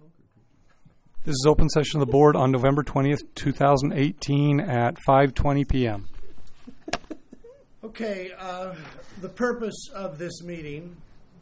This is open session of the board on November 20th, 2018 at 5:20 p.m. Okay, the purpose of this meeting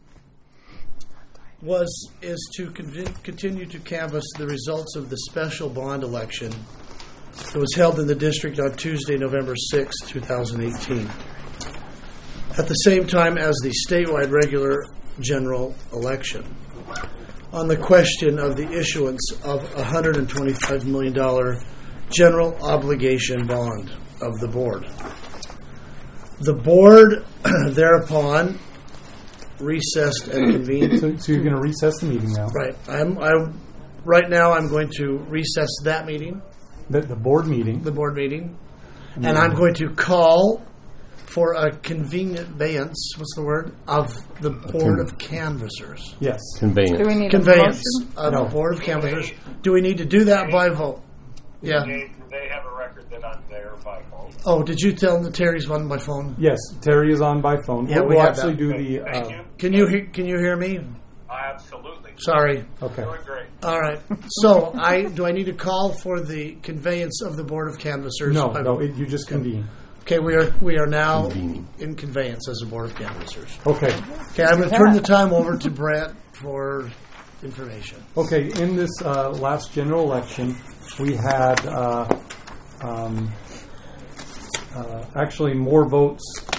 is to continue to canvass the results of the special bond election that was held in the district on Tuesday, November 6, 2018, at the same time as the statewide regular general election, on the question of the issuance of a $125 million general obligation bond of the board. The board thereupon recessed and convened. So you're going to recess the meeting now? Right. Right now I'm going to recess that meeting. The board meeting? The board meeting. Mm-hmm. And I'm going to call for a conveyance, what's the word, of the Board of Canvassers. Yes. Conveyance. Do we need Conveyance a motion? of the Board of Canvassers. Do we need to do that by vote? Yeah. They have a record that I'm there by phone. Oh, did you tell them that Terry's on by phone? Yes, Terry is on by phone. Yeah, we'll we have actually that. do the. Thank you. Can you hear me? Absolutely. Sorry. Okay. Doing great. All right. So do I need to call for the conveyance of the Board of Canvassers? No. You just convene. Okay, we are now in conveyance as a Board of Canvassers. Okay. Okay, I'm going to turn the time over to Brett for information. Okay, in this last general election, we had actually more votes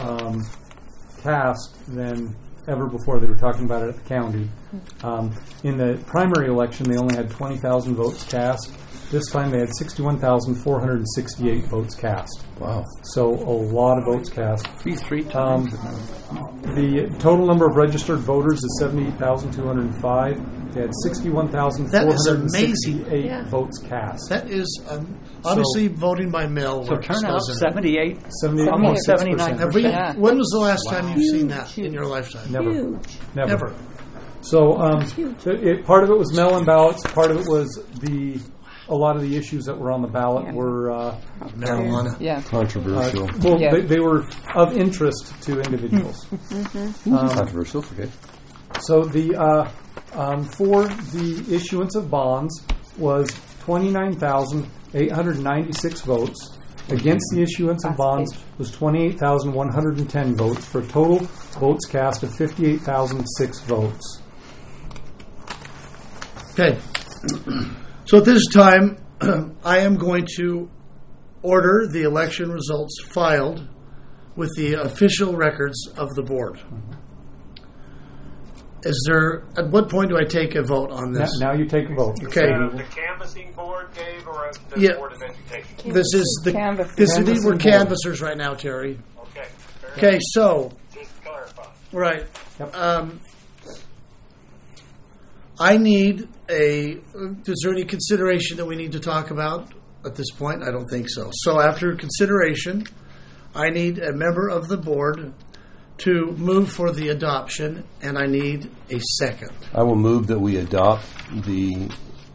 cast than ever before. They were talking about it at the county. In the primary election, they only had 20,000 votes cast. This time they had 61,468 votes cast. Wow. So a lot of votes cast. Three times. The total number of registered voters is 78,205. They had 61,468 votes cast. That is obviously voting by mail. So turnout 78, 78, almost 79%. When was the last time you've seen that in your lifetime? Never. So part of it was mail-in ballots. Part of it was a lot of the issues that were on the ballot were marijuana. Yeah. Controversial. They were of interest to individuals. Controversial, okay. So the for the issuance of bonds was 29,896 votes. Against the issuance of bonds was 28,110 votes for a total votes cast of 58,006 votes. Okay. So at this time, I am going to order the election results filed with the official records of the board. At what point do I take a vote on this? Now you take a vote. Okay. The canvassing board, Dave, or the Board of Education? This is these were canvassers right now, Terry. Okay. Okay, so Just clarify. right. Yep. I need is there any consideration that we need to talk about at this point? I don't think so. So after consideration, I need a member of the board to move for the adoption, and I need a second. I will move that we adopt the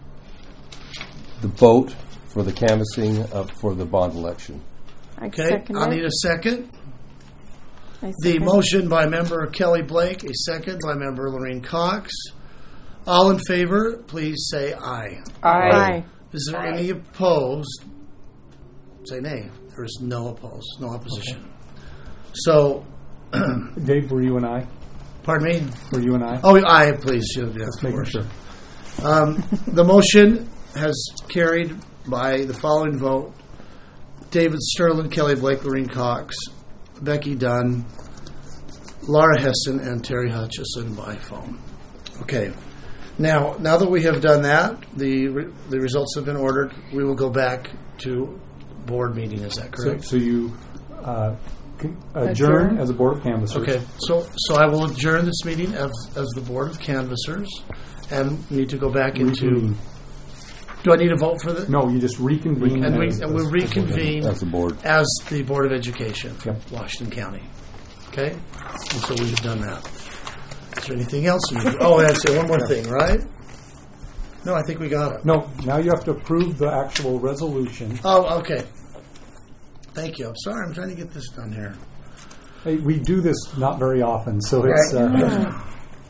vote for the canvassing for the bond election. Okay, I need a second. The motion by member Kelly Blake, a second by member Lorraine Cox. All in favor, please say aye. Aye. Is there any opposed? Say nay. There is no opposed, no opposition. Okay. So, Dave, were you and I? Pardon me? Were you and I? Oh, aye, please. Yeah, Just making sure. The motion has carried by the following vote: David Sterling, Kelly Blake, Lorraine Cox, Becky Dunn, Laura Hessen, and Terry Hutchison by phone. Okay. Now that we have done that, the results have been ordered. We will go back to board meeting. Is that correct? So you adjourn as a Board of Canvassers. Okay. So I will adjourn this meeting as the Board of Canvassers, and need to go back into. Do I need a vote for that? No, you just reconvene. And we'll reconvene as the board. As the Board of Education from Yep. Washington County. Okay? And so we've done that. Is there anything else? That's it. One more thing, right? No, I think we got it. No, now you have to approve the actual resolution. Oh, okay. Thank you. I'm sorry. I'm trying to get this done here. Hey, we do this not very often, so it's...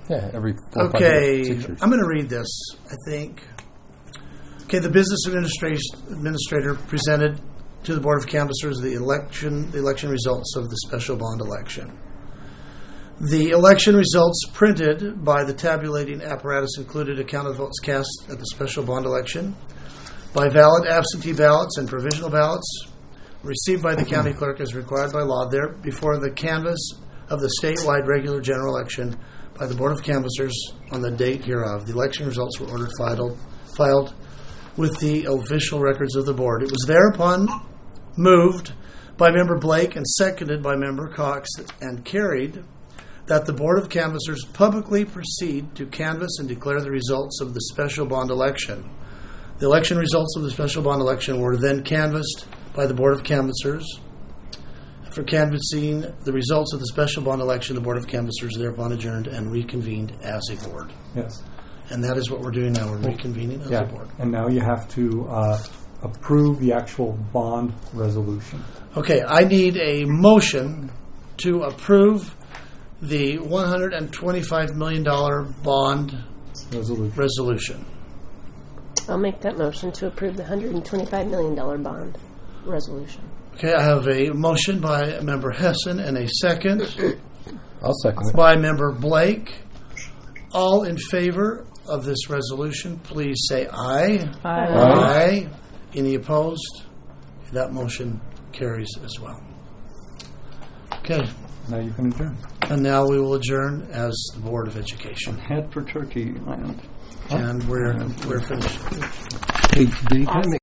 Yeah, every 4 or 5 Okay, years, 6 years. I'm going to read this, I think. Okay, the business administrator presented to the Board of Canvassers the election results of the special bond election. The election results printed by the tabulating apparatus included a count of votes cast at the special bond election by valid absentee ballots and provisional ballots received by the county clerk as required by law there before the canvass of the statewide regular general election by the Board of Canvassers on the date hereof. The election results were ordered filed with the official records of the board. It was thereupon moved by Member Blake and seconded by Member Cox and carried that the Board of Canvassers publicly proceed to canvass and declare the results of the special bond election. The election results of the special bond election were then canvassed by the Board of Canvassers. For canvassing the results of the special bond election, the Board of Canvassers thereupon adjourned and reconvened as a board. Yes. And that is what we're doing now. We're reconvening as a board. And now you have to approve the actual bond resolution. Okay, I need a motion to approve the $125 million bond resolution. I'll make that motion to approve the $125 million bond resolution. Okay, I have a motion by Member Hessen and a second I'll second it. by Member Blake. All in favor of this resolution, please say aye. Aye. Aye. Any opposed? That motion carries as well. Okay, Now you can adjourn. and now we will adjourn as the Board of Education. Head for Turkey Land. And we're finished. Hey, Dave, can I make